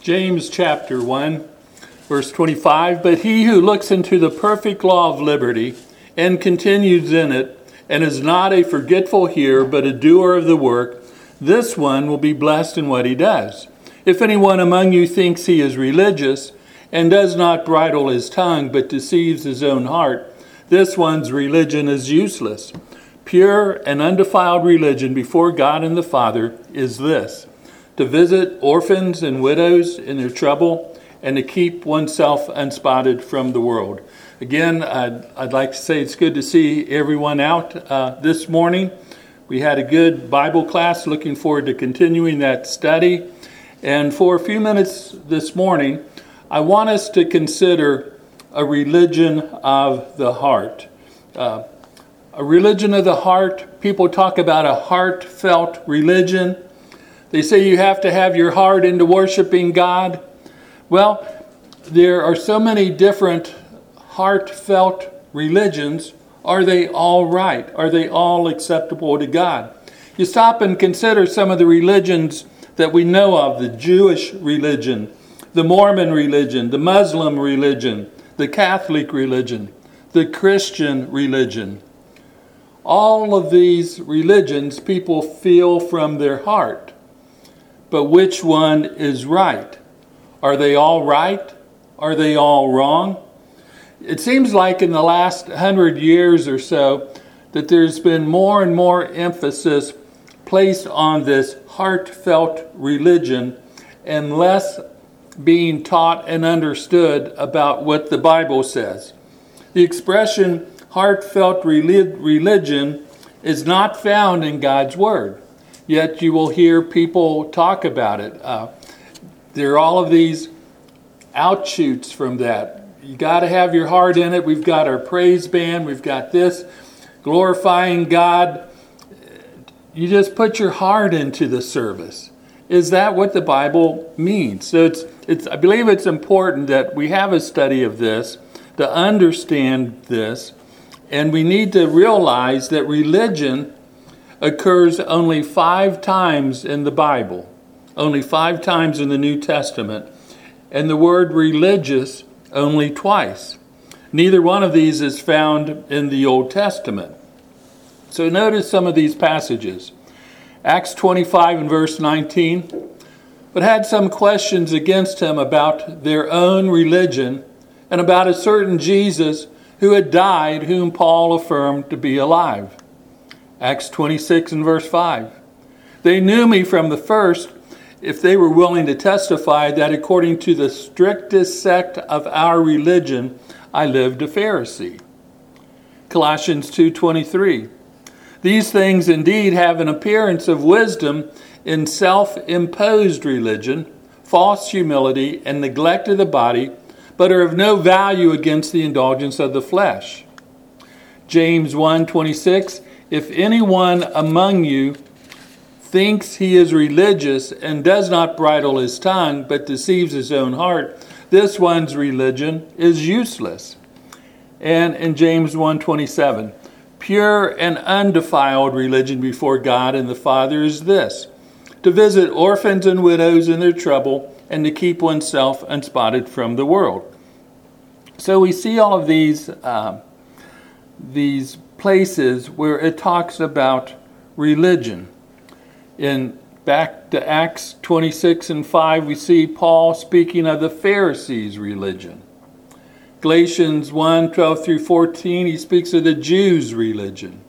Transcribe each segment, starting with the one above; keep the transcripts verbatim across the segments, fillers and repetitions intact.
James chapter one, verse twenty-five, "But he who looks into the perfect law of liberty and continues in it, and is not a forgetful hearer, but a doer of the work, this one will be blessed in what he does. If anyone among you thinks he is religious, and does not bridle his tongue, but deceives his own heart, this one's religion is useless. Pure and undefiled religion before God and the Father is this: to visit orphans and widows in their trouble, and to keep oneself unspotted from the world." Again, I'd, I'd like to say it's good to see everyone out uh, this morning. We had a good Bible class. Looking forward to continuing that study. And for a few minutes this morning, I want us to consider a religion of the heart. Uh, a religion of the heart, people talk about a heartfelt religion. They say you have to have your heart into worshiping God. Well, there are so many different heartfelt religions. Are they all right? Are they all acceptable to God? You stop and consider some of the religions that we know of: the Jewish religion, the Mormon religion, the Muslim religion, the Catholic religion, the Christian religion. All of these religions people feel from their heart. But which one is right? Are they all right? Are they all wrong? It seems like in the last hundred years or so that there's been more and more emphasis placed on this heartfelt religion and less being taught and understood about what the Bible says. The expression heartfelt religion is not found in God's Word. Yet you will hear people talk about it. Uh, there are all of these outshoots from that. You got to have your heart in it. We've got our praise band. We've got this glorifying God. You just put your heart into the service. Is that what the Bible means? So it's it's. I believe it's important that we have a study of this to understand this, and we need to realize that religion occurs only five times in the Bible, only five times in the New Testament, and the word religious only twice. Neither one of these is found in the Old Testament. So notice some of these passages. Acts twenty-five and verse nineteen, "But had some questions against him about their own religion and about a certain Jesus who had died, whom Paul affirmed to be alive." Acts twenty-six and verse five, "They knew me from the first, if they were willing to testify that according to the strictest sect of our religion, I lived a Pharisee." Colossians two twenty-three, "These things indeed have an appearance of wisdom in self-imposed religion, false humility, and neglect of the body, but are of no value against the indulgence of the flesh." James one twenty-six, "If anyone among you thinks he is religious and does not bridle his tongue, but deceives his own heart, this one's religion is useless." And in James one twenty-seven, "Pure and undefiled religion before God and the Father is this: to visit orphans and widows in their trouble, and to keep oneself unspotted from the world." So we see all of these uh, these places where it talks about religion. In back to Acts twenty-six and five, we see Paul speaking of the Pharisees' religion. Galatians one twelve through fourteen, he speaks of the Jews' religion.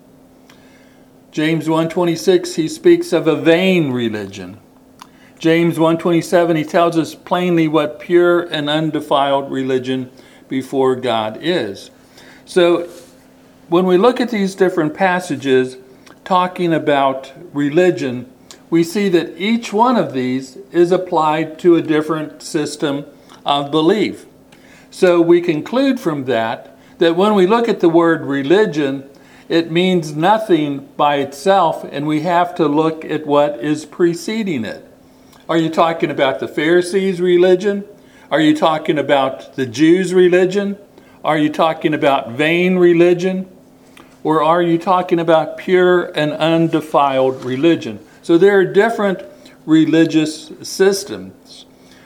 James one twenty-six, he speaks of a vain religion. James one twenty-seven, he tells us plainly what pure and undefiled religion before God is. So when we look at these different passages talking about religion, we see that each one of these is applied to a different system of belief. So we conclude from that that when we look at the word religion, it means nothing by itself, and we have to look at what is preceding it. Are you talking about the Pharisees' religion? Are you talking about the Jews' religion? Are you talking about vain religion? Or are you talking about pure and undefiled religion? So there are different religious systems.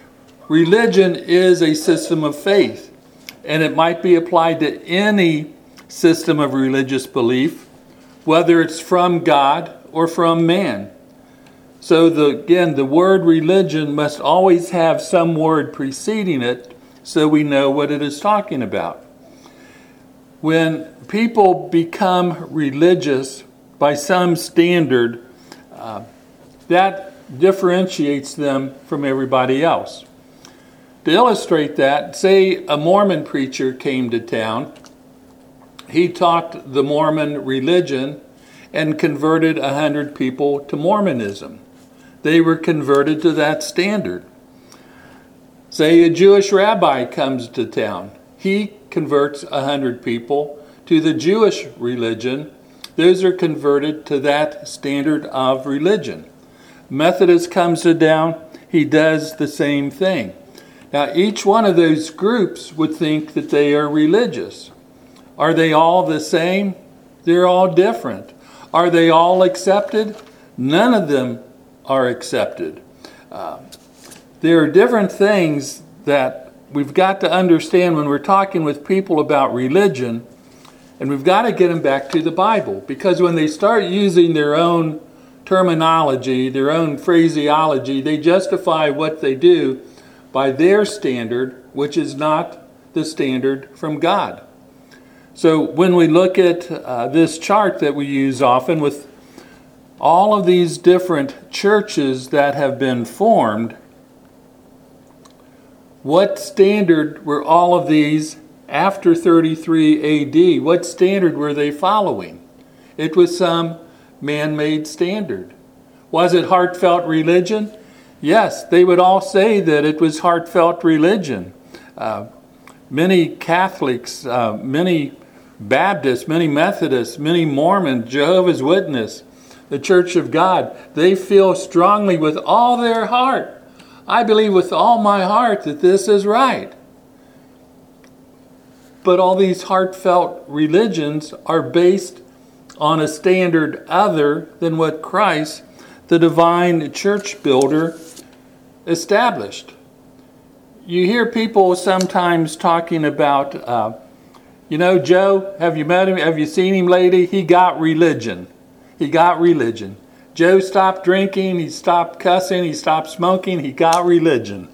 religion is a system of faith, and it might be applied to any system of religious belief, whether it's from God or from man. So the, again, the word religion must always have some word preceding it so we know what it is talking about. When people become religious by some standard, uh, that differentiates them from everybody else. To illustrate that, say a Mormon preacher came to town. He taught the Mormon religion and converted a hundred people to Mormonism. They were converted to that standard. Say a Jewish rabbi comes to town. He converts a hundred people to the Jewish religion. Those are converted to that standard of religion. Methodist comes to town. He does the same thing. Now, each one of those groups would think that they are religious. Are they all the same? They're all different. Are they all accepted? None of them are accepted. Uh, there are different things that we've got to understand when we're talking with people about religion, and we've got to get them back to the Bible, because when they start using their own terminology, their own phraseology, they justify what they do by their standard, which is not the standard from God. So when we look at uh, this chart that we use often with all of these different churches that have been formed, what standard were all of these after thirty-three A D? What standard were they following? It was some man-made standard. Was it heartfelt religion? Yes, they would all say that it was heartfelt religion. Uh, many Catholics, uh, many Baptists, many Methodists, many Mormons, Jehovah's Witness, the Church of God, they feel strongly with all their heart. I believe with all my heart that this is right. But all these heartfelt religions are based on a standard other than what Christ, the divine church builder, established. You hear people sometimes talking about, uh, you know, Joe, have you met him? Have you seen him lately? He got religion. He got religion. Joe stopped drinking. He stopped cussing. He stopped smoking. He got religion.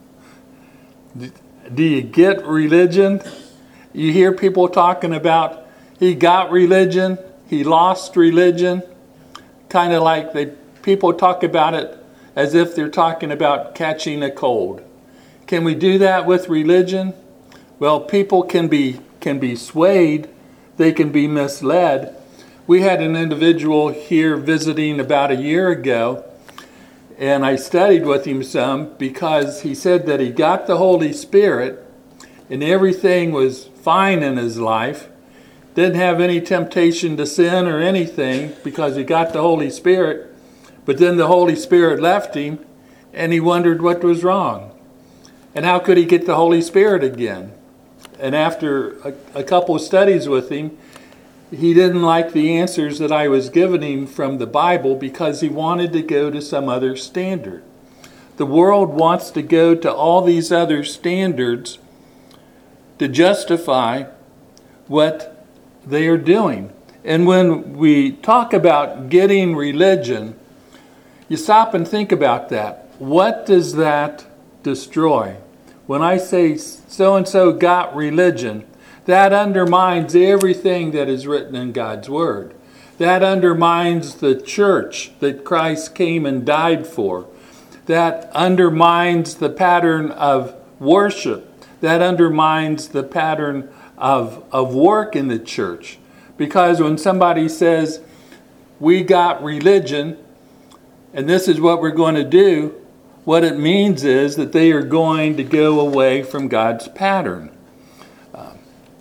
Do you get religion? You hear people talking about he got religion. He lost religion. Kind of like they people talk about it as if they're talking about catching a cold. Can we do that with religion? Well, people can be can be swayed. They can be misled. We had an individual here visiting about a year ago, and I studied with him some because he said that he got the Holy Spirit and everything was fine in his life. Didn't have any temptation to sin or anything because he got the Holy Spirit. But then the Holy Spirit left him and he wondered what was wrong. And how could he get the Holy Spirit again? And after a, a couple of studies with him, he didn't like the answers that I was giving him from the Bible because he wanted to go to some other standard. The world wants to go to all these other standards to justify what they are doing. And when we talk about getting religion, you stop and think about that. What does that destroy? When I say so-and-so got religion, that undermines everything that is written in God's Word. That undermines the church that Christ came and died for. That undermines the pattern of worship. That undermines the pattern of, of work in the church. Because when somebody says, we got religion, and this is what we're going to do, what it means is that they are going to go away from God's pattern. Um,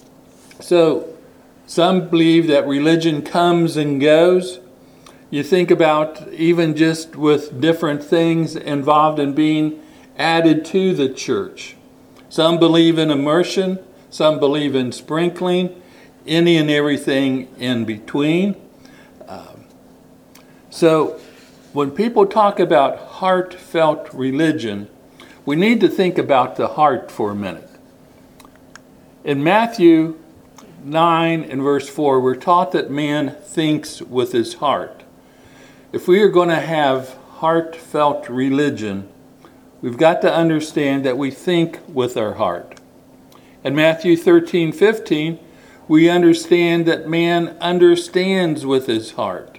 so some believe that religion comes and goes. You think about even just with different things involved in being added to the church. Some believe in immersion. Some believe in sprinkling. Any and everything in between. Um, so when people talk about heartfelt religion, we need to think about the heart for a minute. In Matthew nine and verse four, we're taught that man thinks with his heart. If we are going to have heartfelt religion, we've got to understand that we think with our heart. In Matthew thirteen fifteen, we understand that man understands with his heart.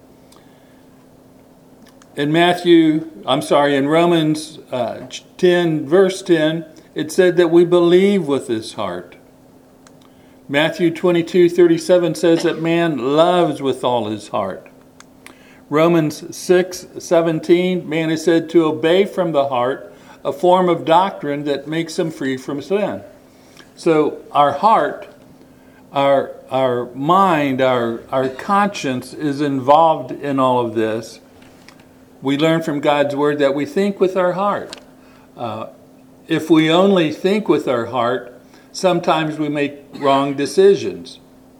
In Matthew, I'm sorry, in Romans uh, ten, verse ten, it said that we believe with his heart. Matthew twenty-two thirty-seven says that man loves with all his heart. Romans six seventeen, man is said to obey from the heart a form of doctrine that makes him free from sin. So our heart, our our mind, our, our conscience is involved in all of this. We learn from God's word that we think with our heart. Uh, if we only think with our heart, sometimes we make wrong decisions.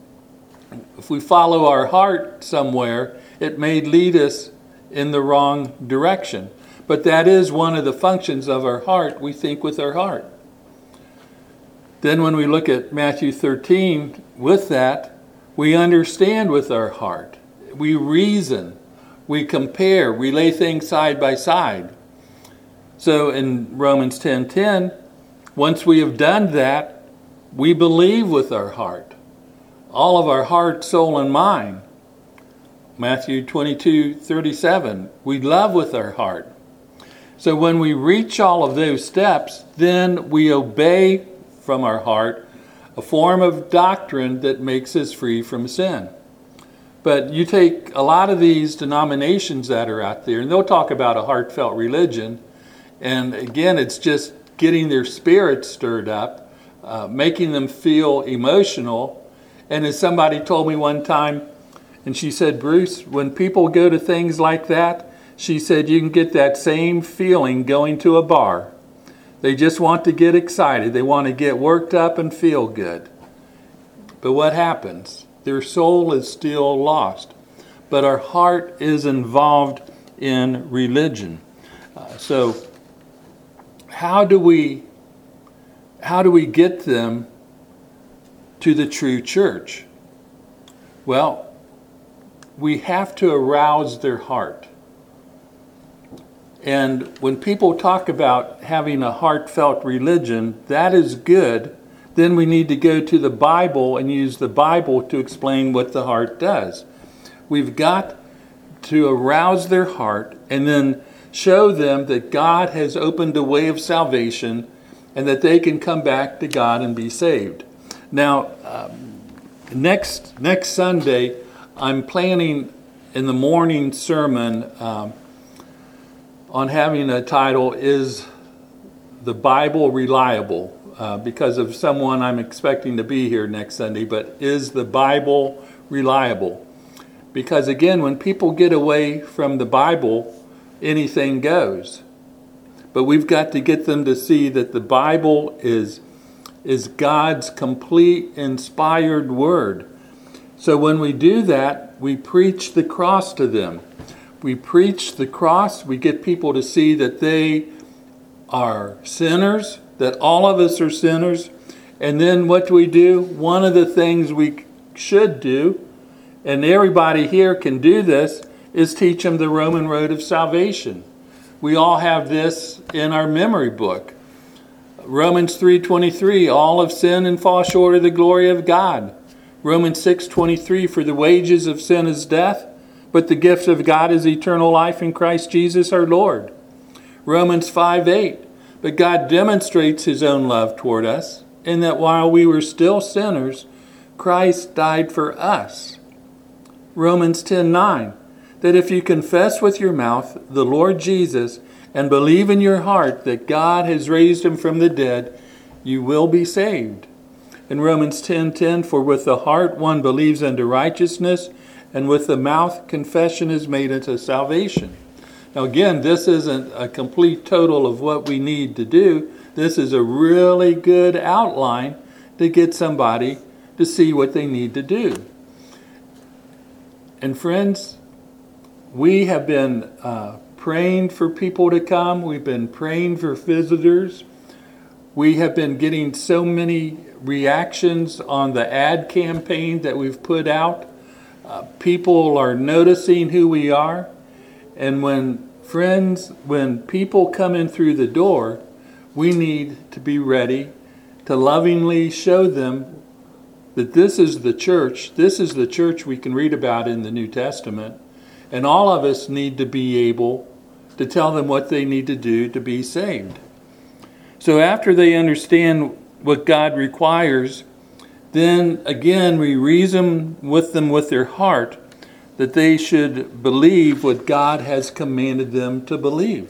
If we follow our heart somewhere, it may lead us in the wrong direction. But that is one of the functions of our heart. We think with our heart. Then when we look at Matthew thirteen, with that, we understand with our heart. We reason. We compare, we lay things side by side. So in Romans ten ten, once we have done that, we believe with our heart. All of our heart, soul, and mind. Matthew twenty-two thirty-seven, we love with our heart. So when we reach all of those steps, then we obey from our heart a form of doctrine that makes us free from sin. But you take a lot of these denominations that are out there, and they'll talk about a heartfelt religion. And again, it's just getting their spirits stirred up, uh, making them feel emotional. And as somebody told me one time, and she said, Bruce, when people go to things like that, she said, you can get that same feeling going to a bar. They just want to get excited. They want to get worked up and feel good. But what happens? Their soul is still lost. But our heart is involved in religion. Uh, so how do we how do we get them to the true church? Well, we have to arouse their heart. And when people talk about having a heartfelt religion, that is good. Then we need to go to the Bible and use the Bible to explain what the heart does. We've got to arouse their heart and then show them that God has opened a way of salvation and that they can come back to God and be saved. Now, um, next next Sunday, I'm planning in the morning sermon um, on having a title, Is the Bible Reliable? Uh, because of someone I'm expecting to be here next Sunday, but is the Bible reliable? Because again, when people get away from the Bible, anything goes. But we've got to get them to see that the Bible is, is God's complete inspired word. So when we do that, we preach the cross to them. We preach the cross, we get people to see that they are sinners, that all of us are sinners. And then what do we do? One of the things we should do, and everybody here can do this, is teach them the Roman road of salvation. We all have this in our memory book. Romans three twenty-three, all have sinned and fall short of the glory of God. Romans six twenty-three, for the wages of sin is death, but the gift of God is eternal life in Christ Jesus our Lord. Romans five eight, but God demonstrates his own love toward us, in that while we were still sinners, Christ died for us. Romans ten nine, that if you confess with your mouth the Lord Jesus and believe in your heart that God has raised him from the dead, you will be saved. In Romans ten ten, for with the heart one believes unto righteousness, and with the mouth confession is made unto salvation. Now again, this isn't a complete total of what we need to do. This is a really good outline to get somebody to see what they need to do. And friends, we have been uh, praying for people to come. We've been praying for visitors. We have been getting so many reactions on the ad campaign that we've put out. Uh, people are noticing who we are. And when friends, when people come in through the door, we need to be ready to lovingly show them that this is the church. This is the church we can read about in the New Testament. And all of us need to be able to tell them what they need to do to be saved. So after they understand what God requires, then again we reason with them with their heart that they should believe what God has commanded them to believe.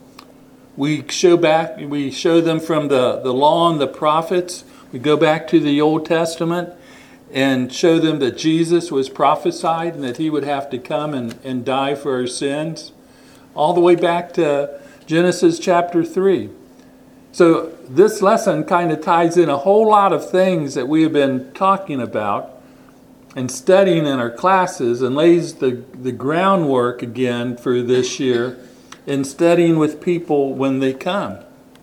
We show back, we show them from the, the law and the prophets. We go back to the Old Testament and show them that Jesus was prophesied and that he would have to come and, and die for our sins. All the way back to Genesis chapter three. So this lesson kind of ties in a whole lot of things that we have been talking about and studying in our classes, and lays the, the groundwork again for this year in studying with people when they come.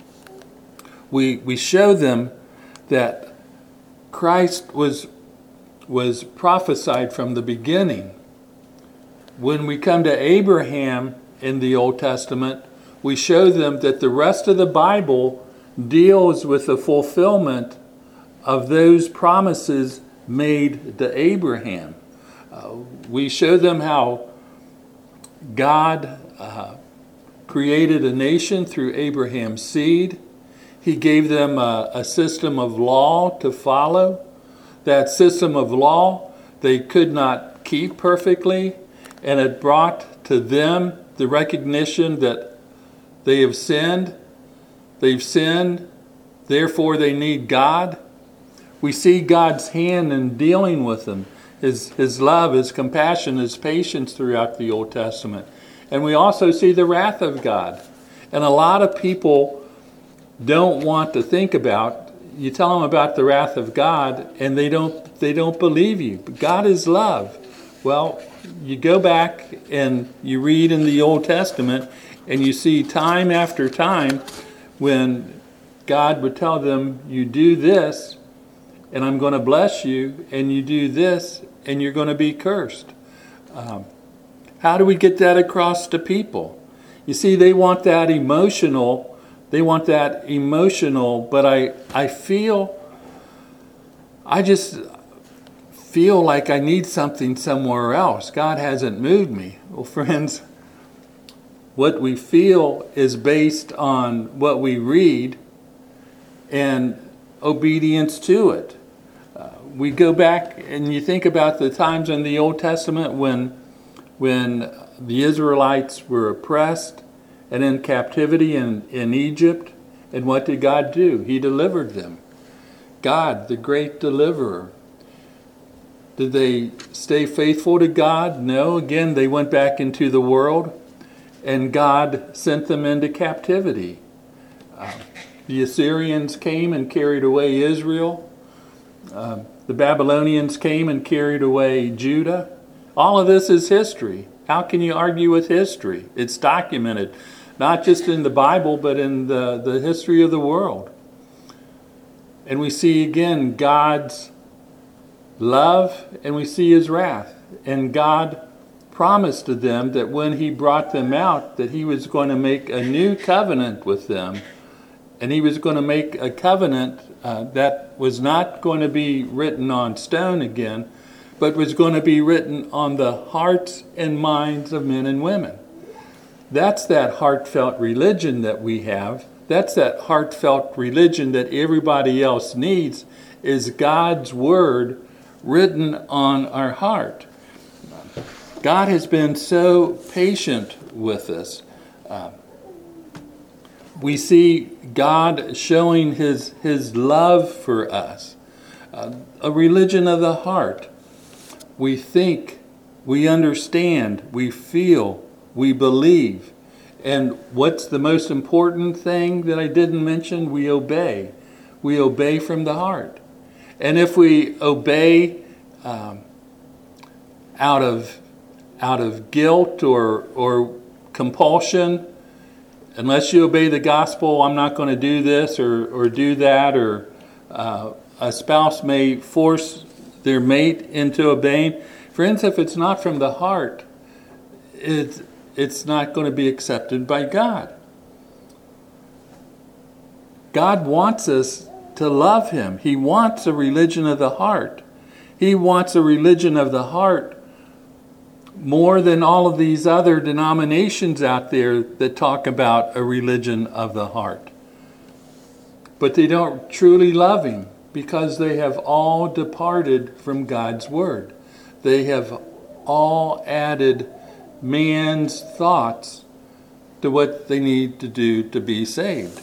We we show them that Christ was was prophesied from the beginning. When we come to Abraham in the Old Testament, we show them that the rest of the Bible deals with the fulfillment of those promises made to Abraham. Uh, we show them how God uh, created a nation through Abraham's seed. He gave them a, a system of law to follow. That system of law they could not keep perfectly, and it brought to them the recognition that they have sinned. They've sinned, therefore they need God. We see God's hand in dealing with them, his, his love, his compassion, his patience throughout the Old Testament. And we also see the wrath of God. And a lot of people don't want to think about, you tell them about the wrath of God, and they don't they don't believe you. But God is love. Well, you go back and you read in the Old Testament, and you see time after time when God would tell them, you do this, and I'm going to bless you, and you do this, and you're going to be cursed. Um, how do we get that across to people? You see, they want that emotional, they want that emotional, but I, I feel, I just feel like I need something somewhere else. God hasn't moved me. Well, friends, what we feel is based on what we read and obedience to it. Uh, we go back and you think about the times in the Old Testament when, when the Israelites were oppressed and in captivity in, in Egypt. And what did God do? He delivered them. God, the great deliverer. Did they stay faithful to God? No. Again, they went back into the world, and God sent them into captivity. Uh, the Assyrians came and carried away Israel. Uh, the Babylonians came and carried away Judah. All of this is history. How can you argue with history? It's documented, not just in the Bible, but in the, the history of the world. And we see again God's love, and we see his wrath. And God promised to them that when he brought them out, that he was going to make a new covenant with them. And he was going to make a covenant uh, that was not going to be written on stone again, but was going to be written on the hearts and minds of men and women. That's that heartfelt religion that we have. That's that heartfelt religion that everybody else needs, is God's word written on our heart. God has been so patient with us. Uh, we see God showing his, his love for us. Uh, a religion of the heart. We think, we understand, we feel, we believe. And what's the most important thing that I didn't mention? We obey. We obey from the heart. And if we obey um, out of out of guilt or or compulsion. Unless you obey the gospel, I'm not going to do this or, or do that. Or uh, a spouse may force their mate into obeying. Friends, if it's not from the heart, it's, it's not going to be accepted by God. God wants us to love him. He wants a religion of the heart. He wants a religion of the heart more than all of these other denominations out there that talk about a religion of the heart. But they don't truly love him because they have all departed from God's word. They have all added man's thoughts to what they need to do to be saved.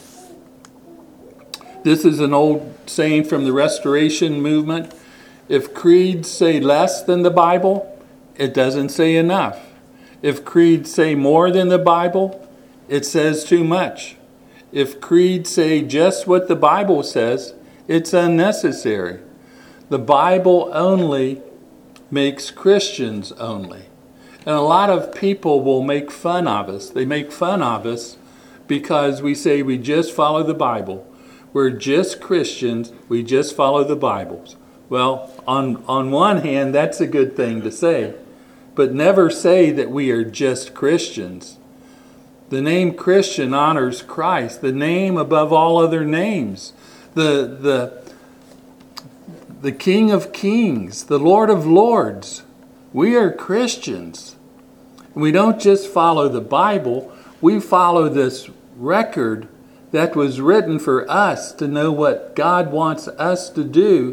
This is an old saying from the Restoration movement. If creeds say less than the Bible, it doesn't say enough. If creeds say more than the Bible, it says too much. If creeds say just what the Bible says, it's unnecessary. The Bible only makes Christians only. And a lot of people will make fun of us. They make fun of us because we say we just follow the Bible. We're just Christians. We just follow the Bibles. Well, on, on one hand, that's a good thing to say. But never say that we are just Christians. The name Christian honors Christ, the name above all other names. The, the, the King of Kings, the Lord of Lords. We are Christians. We don't just follow the Bible. We follow this record that was written for us to know what God wants us to do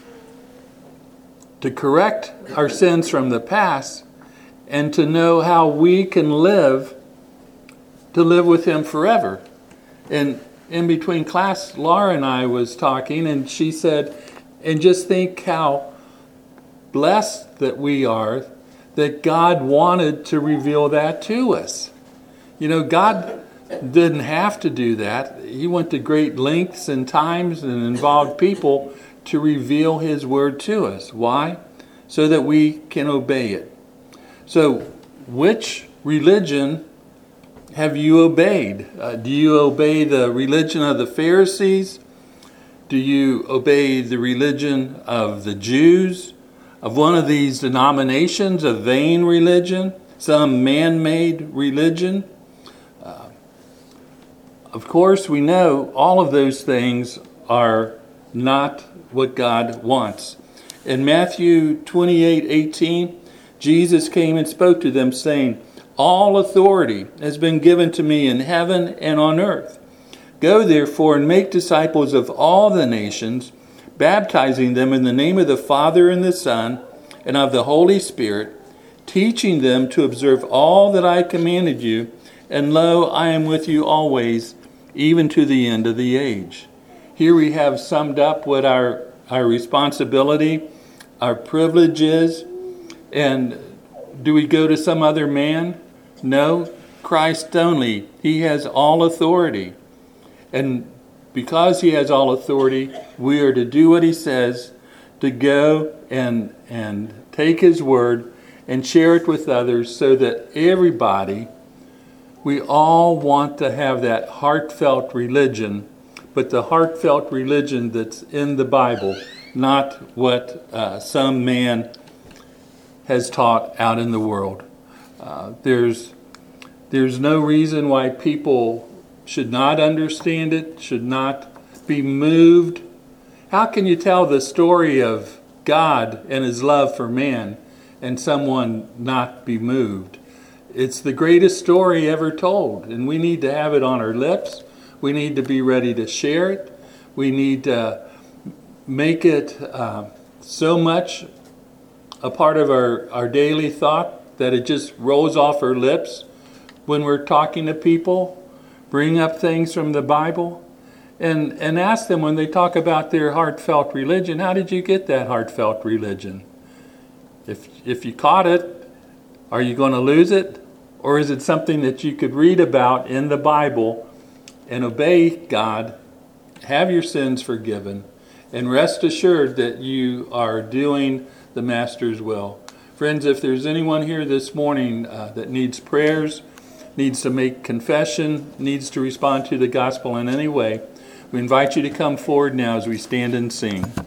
to correct our sins from the past and to know how we can live to live with him forever. And in between class, Laura and I was talking, and she said, and just think how blessed that we are that God wanted to reveal that to us. You know, God didn't have to do that. He went to great lengths and times and involved people to reveal his word to us. Why? So that we can obey it. So, which religion have you obeyed? Uh, do you obey the religion of the Pharisees? Do you obey the religion of the Jews? Of one of these denominations, a vain religion? Some man-made religion? Uh, of course, we know all of those things are not what God wants. In Matthew twenty-eight eighteen, Jesus came and spoke to them, saying, "All authority has been given to me in heaven and on earth. Go therefore and make disciples of all the nations, baptizing them in the name of the Father and the Son and of the Holy Spirit, teaching them to observe all that I commanded you, and lo, I am with you always, even to the end of the age." Here we have summed up what our, our responsibility, our privilege is. And do we go to some other man? No, Christ only. He has all authority. And because he has all authority, we are to do what he says, to go and, and take his word and share it with others so that everybody, we all want to have that heartfelt religion, but the heartfelt religion that's in the Bible, not what uh, some man has taught out in the world. Uh, there's, there's no reason why people should not understand it, should not be moved. How can you tell the story of God and his love for man and someone not be moved? It's the greatest story ever told, and we need to have it on our lips. We need to be ready to share it. We need to make it uh, so much a part of our, our daily thought that it just rolls off our lips when we're talking to people. Bring up things from the Bible and, and ask them when they talk about their heartfelt religion, how did you get that heartfelt religion? If, if you caught it, are you going to lose it? Or is it something that you could read about in the Bible and obey God, have your sins forgiven, and rest assured that you are doing the Master's will? Friends, if there's anyone here this morning uh, that needs prayers, needs to make confession, needs to respond to the gospel in any way, we invite you to come forward now as we stand and sing.